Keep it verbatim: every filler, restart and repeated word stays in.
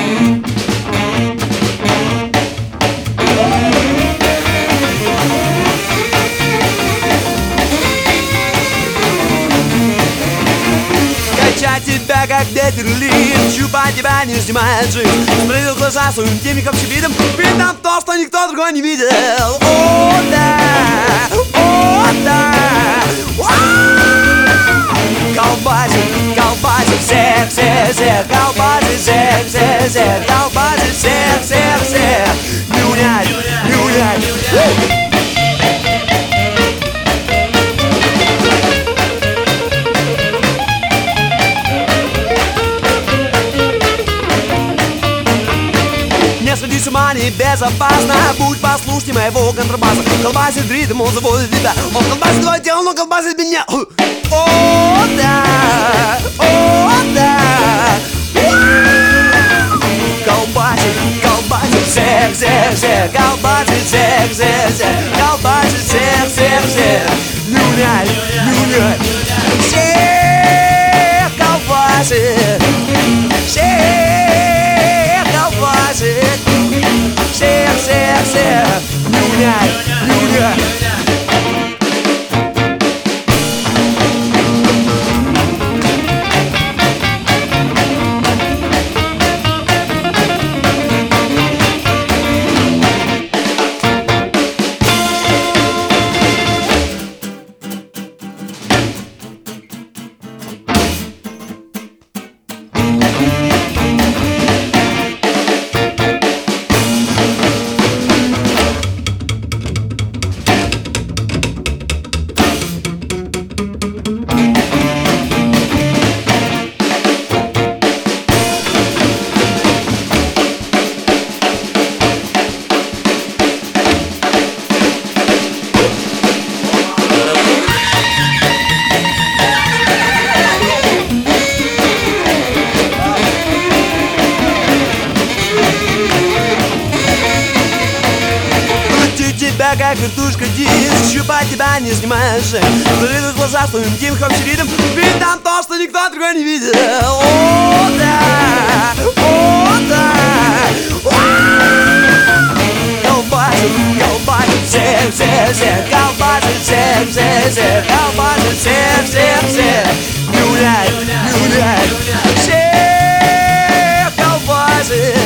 Качать тебя, как ветер лист, щупать тебя, не снимая джинс. Смотрел в глаза своим темником видом, видно то, что никто другой не видел. О, да, о, да. Колбасит, колбасит всех, всех, всех. Колбасит всех, всех, всех. Колбасит всех, всех, всех. Не унять, не унять. Не сходи с ума, небезопасно. Будь послушней моего контрабаса. Колбасит ритм, он заводит тебя. Он колбасит твое тело, но колбасит меня. О, да, о, да. Колбасит, колбасит всех, всех, всех. Колбасит всех, всех, всех. Колбасит всех, всех, всех. Не унять, не унять. Всех колбасит. Всех колбасит. Всех, всех, всех. Не унять, не унять. Тебя, как вертушка диск, щупать тебя, не снимая шею. Залезут в глаза своим тихим щиридом, ведь там то, что никто другой не видел. О, да, о, да. Колбасит, колбасит всех, всех, всех. Колбасит всех, всех, всех. Колбасит всех, всех, всех. Не унять, не унять. Всех колбасит.